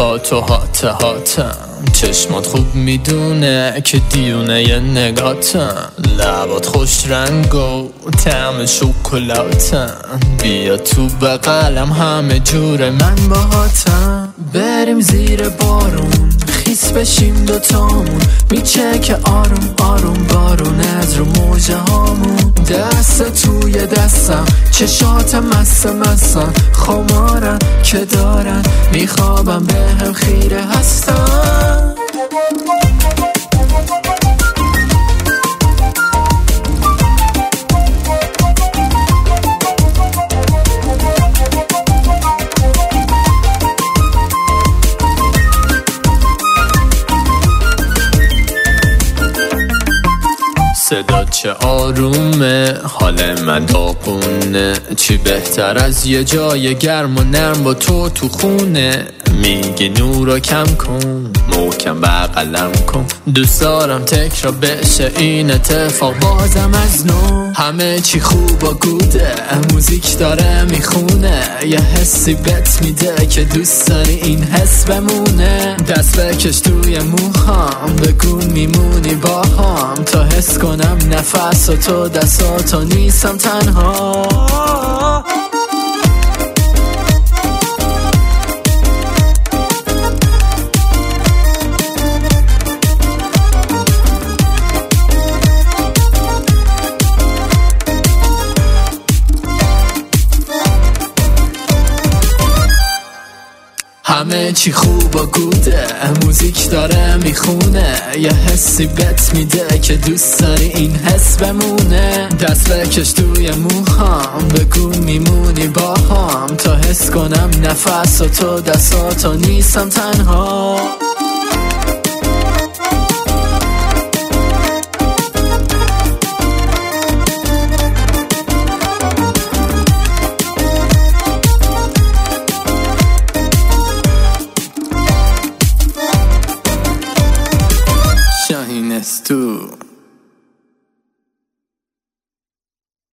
حرفات و هاتم چشمات خوب میدونه که دیونه ی نگاتم، لبات خوش رنگ و طعم شکلاتم، بیا تو بغلم همه جور من باهاتم. بریم زیر بارون خیس بشیم دوتامون، میچه که آروم آروم بارون از رو موجه هامون. دست توی دستم چشات مسم خمارن که دارن میخوابم به هم خیره هستن. صدا چه آرومه، حال من داغونه، چی بهتر از یه جای گرم و نرم با تو خونه. میگی نورو کم کن محکم بغلم کن، دوست دارم تکرار بشه این اتفاق بازم از نو. همه چی خوب و گوده، موزیک داره میخونه، یه حسی بهت میده که دوست داری این حس بمونه. دست بکش توی موهام بگو میمونی با هم، تا حس کنم نفس و تو دستاتو نیستم تنها. همه چی خوب و گوده، موزیک داره میخونه، یه حسی بهت میده که دوست داری این حس بمونه. دست بکش توی موهام بگو میمونی با هم، تا حس کنم نفس و تو دستاتو نیستم تنها.